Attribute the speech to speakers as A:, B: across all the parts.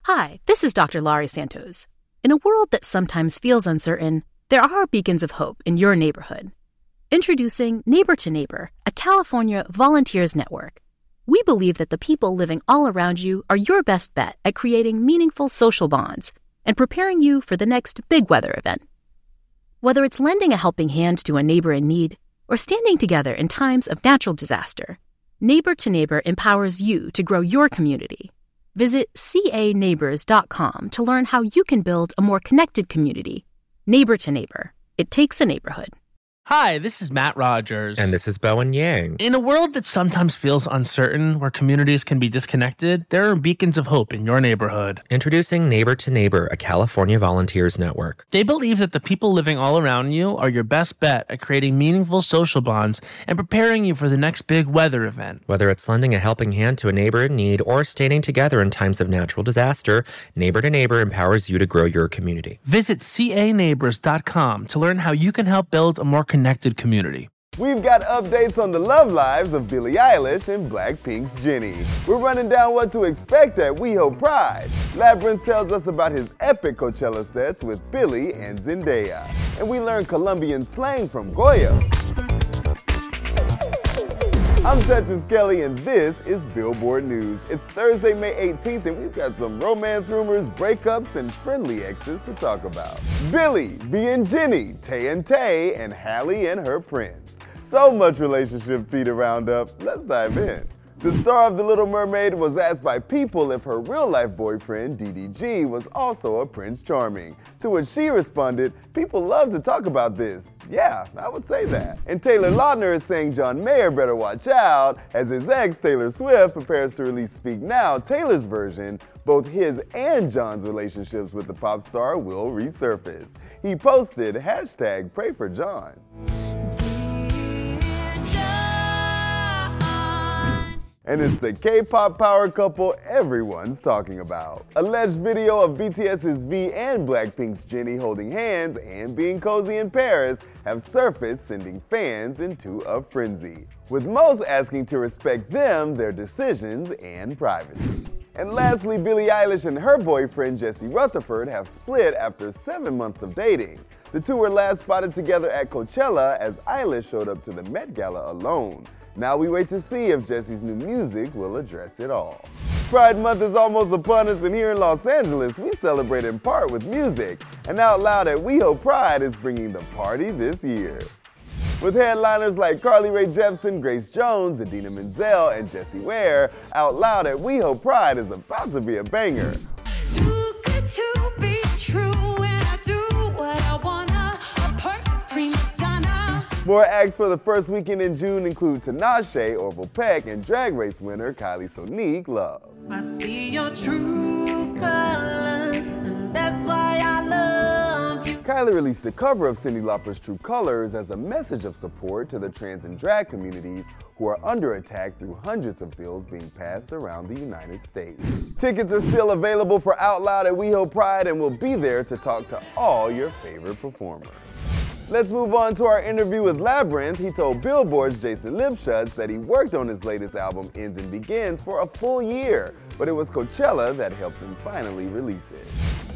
A: Hi, this is Dr. Laurie Santos. In a world that sometimes feels uncertain, there are beacons of hope in your neighborhood. Introducing Neighbor to Neighbor, a California volunteers network. We believe that the people living all around you are your best bet at creating meaningful social bonds and preparing you for the next big weather event. Whether it's lending a helping hand to a neighbor in need or standing together in times of natural disaster, Neighbor to Neighbor empowers you to grow your community. Visit caneighbors.com to learn how you can build a more connected community. Neighbor to Neighbor. It takes a neighborhood.
B: Hi, this is Matt Rogers.
C: And this is Bowen Yang.
B: In a world that sometimes feels uncertain, where communities can be disconnected, there are beacons of hope in your neighborhood.
C: Introducing Neighbor to Neighbor, a California volunteers network.
B: They believe that the people living all around you are your best bet at creating meaningful social bonds and preparing you for the next big weather event.
C: Whether it's lending a helping hand to a neighbor in need or standing together in times of natural disaster, Neighbor to Neighbor empowers you to grow your community.
B: Visit caneighbors.com to learn how you can help build a more connected community.
D: We've got updates on the love lives of Billie Eilish and Blackpink's Jennie. We're running down what to expect at WeHo Pride. Labyrinth tells us about his epic Coachella sets with Billie and Zendaya. And we learn Colombian slang from Goya. I'm Tetris Kelly, and this is Billboard News. It's Thursday, May 18th, and we've got some romance rumors, breakups, and friendly exes to talk about. Billie, B and Jennie, Tay and Tay, and Halle and her prince. So much relationship tea to round up. Let's dive in. The star of The Little Mermaid was asked by People if her real-life boyfriend, DDG, was also a Prince Charming. To which she responded, "People love to talk about this. Yeah, I would say that." And Taylor Lautner is saying John Mayer better watch out as his ex, Taylor Swift, prepares to release Speak Now, Taylor's version. Both his and John's relationships with the pop star will resurface. He posted, #PrayForJohn. And it's the K-pop power couple everyone's talking about. Alleged video of BTS's V and Blackpink's Jennie holding hands and being cozy in Paris have surfaced, sending fans into a frenzy, with most asking to respect them, their decisions, and privacy. And lastly, Billie Eilish and her boyfriend Jesse Rutherford have split after 7 months of dating. The two were last spotted together at Coachella as Eilish showed up to the Met Gala alone. Now we wait to see if Jesse's new music will address it all. Pride Month is almost upon us, and here in Los Angeles, we celebrate in part with music. And Out Loud at WeHo Pride is bringing the party this year. With headliners like Carly Rae Jepsen, Grace Jones, Idina Menzel, and Jessie Ware, Out Loud at WeHo Pride is about to be a banger.
E: Too good to be true, and I do what I wanna, a perfect prima donna.
D: More acts for the first weekend in June include Tinashe, Orville Peck, and Drag Race winner Kylie Sonique Love.
F: I see your true colors, and that's why I love you.
D: Kylie released a cover of Cyndi Lauper's True Colors as a message of support to the trans and drag communities who are under attack through hundreds of bills being passed around the United States. Tickets are still available for Out Loud at WeHo Pride, and we'll be there to talk to all your favorite performers. Let's move on to our interview with Labyrinth. He told Billboard's Jason Lipschutz that he worked on his latest album, Ends and Begins, for a full year, but it was Coachella that helped him finally release it.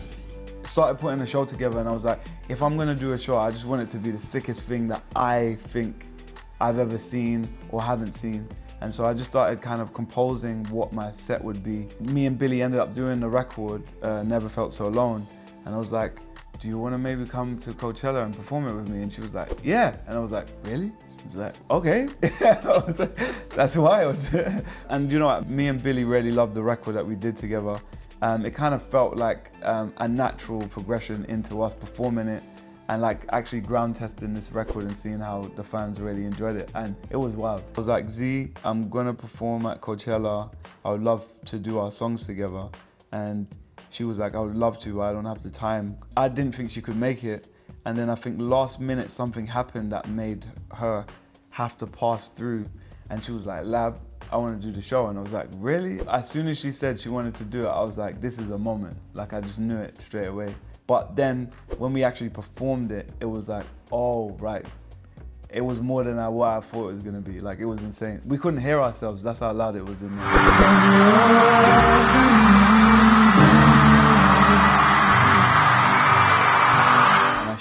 G: Started putting a show together, and I was like, if I'm gonna do a show, I just want it to be the sickest thing that I think I've ever seen or haven't seen. And so I just started kind of composing what my set would be. Me and Billie ended up doing the record, Never Felt So Alone, and I was like, do you want to maybe come to Coachella and perform it with me? And she was like, yeah. And I was like, really? She was like, okay. I was like, that's wild. And you know what? Me and Billie really loved the record that we did together. It kind of felt like a natural progression into us performing it and like actually ground testing this record and seeing how the fans really enjoyed it. And it was wild. I was like, Z, I'm gonna perform at Coachella. I would love to do our songs together. And she was like, I would love to, but I don't have the time. I didn't think she could make it. And then I think last minute something happened that made her have to pass through. And she was like, Lab, I want to do the show. And I was like, really? As soon as she said she wanted to do it, I was like, this is a moment. Like, I just knew it straight away. But then when we actually performed it, it was like, oh, right. It was more than what I thought it was gonna be. Like, it was insane. We couldn't hear ourselves. That's how loud it was in there.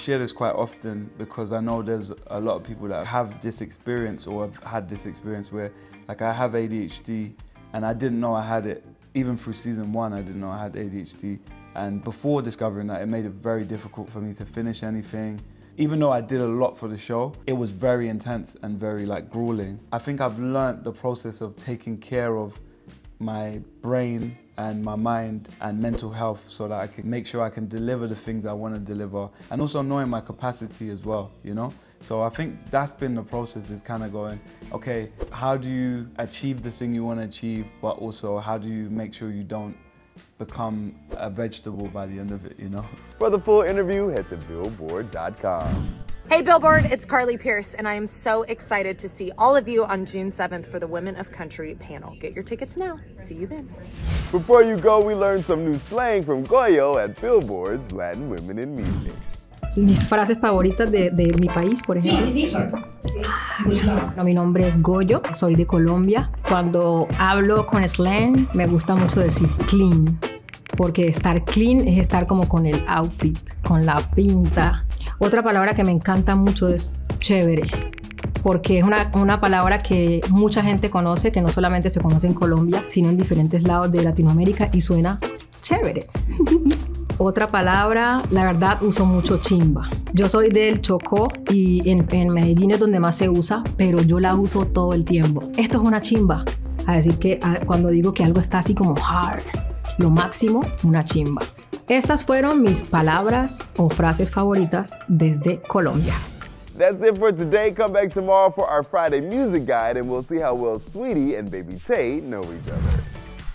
G: share this quite often because I know there's a lot of people that have this experience or have had this experience where, like, I have ADHD and I didn't know I had it. Even through season 1, I didn't know I had ADHD. And before discovering that, it made it very difficult for me to finish anything. Even though I did a lot for the show, it was very intense and very grueling. I think I've learned the process of taking care of my brain and my mind and mental health so that I can make sure I can deliver the things I want to deliver, and also knowing my capacity as well, you know? So I think that's been the process, is kind of going, okay, how do you achieve the thing you want to achieve, but also how do you make sure you don't become a vegetable by the end of it, you know?
D: For the full interview, head to Billboard.com.
H: Hey Billboard, it's Carly Pierce, and I am so excited to see all of you on June 7th for the Women of Country panel. Get your tickets now. See you then.
D: Before you go, we learned some new slang from Goyo at Billboard's Latin Women in Music.
I: Mis frases favoritas de mi país, por ejemplo. Mi nombre es Goyo, soy de Colombia. Cuando hablo con slang, me gusta mucho decir clean, porque estar clean es estar como con el outfit, con la pinta. Otra palabra que me encanta mucho es chévere, porque es una palabra que mucha gente conoce, que no solamente se conoce en Colombia, sino en diferentes lados de Latinoamérica, y suena chévere. Otra palabra, la verdad, uso mucho chimba. Yo soy del Chocó y en Medellín es donde más se usa, pero yo la uso todo el tiempo. Esto es una chimba. A decir que cuando digo que algo está así como hard, lo máximo, una chimba. Estas fueron mis palabras o frases favoritas desde Colombia.
D: That's it for today. Come back tomorrow for our Friday music guide, and we'll see how well Sweetie and Baby Tate know each other.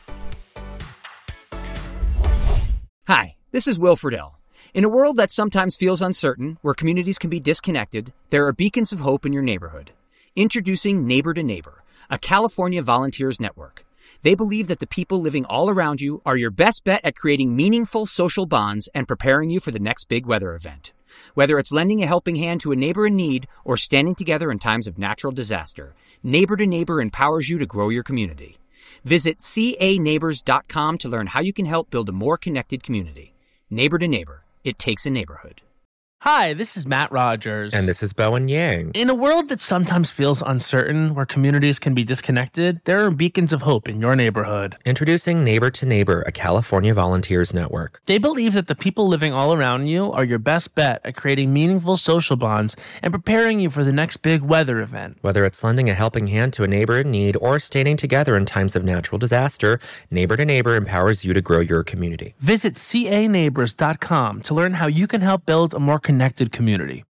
J: Hi, this is Will Friedle. In a world that sometimes feels uncertain, where communities can be disconnected, there are beacons of hope in your neighborhood. Introducing Neighbor to Neighbor, a California volunteers network. They believe that the people living all around you are your best bet at creating meaningful social bonds and preparing you for the next big weather event. Whether it's lending a helping hand to a neighbor in need or standing together in times of natural disaster, Neighbor to Neighbor empowers you to grow your community. Visit caneighbors.com to learn how you can help build a more connected community. Neighbor to Neighbor, it takes a neighborhood.
B: Hi, this is Matt Rogers.
C: And this is Bowen Yang.
B: In a world that sometimes feels uncertain, where communities can be disconnected, there are beacons of hope in your neighborhood.
C: Introducing Neighbor to Neighbor, a California volunteers network.
B: They believe that the people living all around you are your best bet at creating meaningful social bonds and preparing you for the next big weather event.
C: Whether it's lending a helping hand to a neighbor in need or standing together in times of natural disaster, Neighbor to Neighbor empowers you to grow your community.
B: Visit caneighbors.com to learn how you can help build a more connected community.